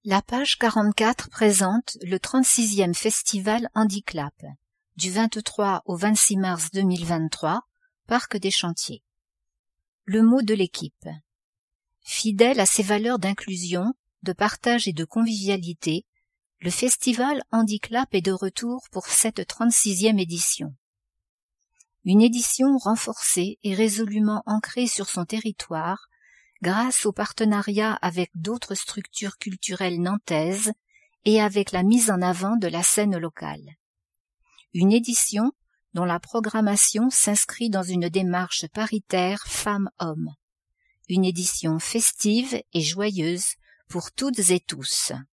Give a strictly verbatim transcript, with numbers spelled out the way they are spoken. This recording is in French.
La page quarante-quatre présente le trente-sixième Festival Handiclap, du vingt-trois au vingt-six mars deux mille vingt-trois, Parc des Chantiers. Le mot de l'équipe. Fidèle à ses valeurs d'inclusion, de partage et de convivialité, le Festival Handiclap est de retour pour cette trente-sixième édition. Une édition renforcée et résolument ancrée sur son territoire, grâce au partenariat avec d'autres structures culturelles nantaises et avec la mise en avant de la scène locale. Une édition dont la programmation s'inscrit dans une démarche paritaire femmes-hommes. Une édition festive et joyeuse pour toutes et tous.